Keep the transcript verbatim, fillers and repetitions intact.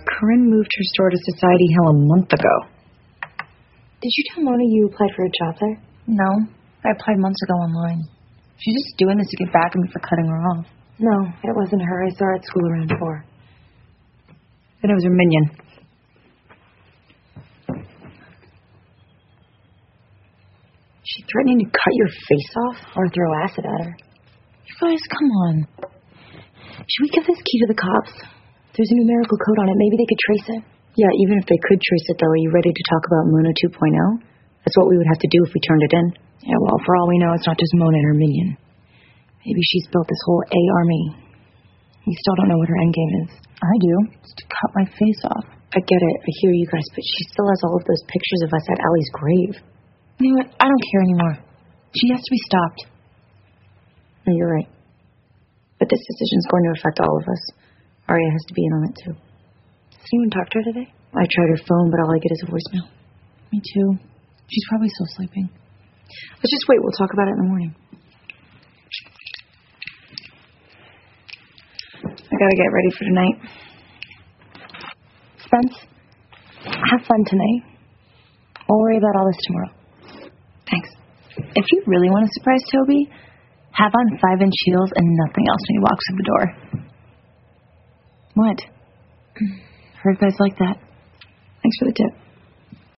Corinne moved her store to Society Hill a month ago. Did you tell Mona you applied for a job there? No, I applied months ago online. She's just doing this to get back at me for cutting her off. No, it wasn't her. I saw her at school around four. Then it was her minion. She threatening to cut your face off or throw acid at her. You guys, come on. Should we give this key to the cops? There's a numerical code on it. Maybe they could trace it. Yeah, even if they could trace it, though, are you ready to talk about Mona two point oh? That's what we would have to do if we turned it in. Yeah, well, for all we know, it's not just Mona and her minion. Maybe she's built this whole A army. We still don't know what her endgame is. I do. It's to cut my face off. I get it. I hear you guys, but she still has all of those pictures of us at Allie's grave. You know what? I don't care anymore. She has to be stopped. No, you're right. But this decision's going to affect all of us. Aria has to be in on it, too. Has anyone talked to her today? I tried her phone, but all I get is a voicemail. Me too. She's probably still sleeping. Let's just wait. We'll talk about it in the morning. I gotta get ready for tonight. Spence, have fun tonight. We'll worry about all this tomorrow. Thanks. If you really want to surprise Toby, have on five-inch heels and nothing else when he walks through the door. What? Heard guys like that. Thanks for the tip.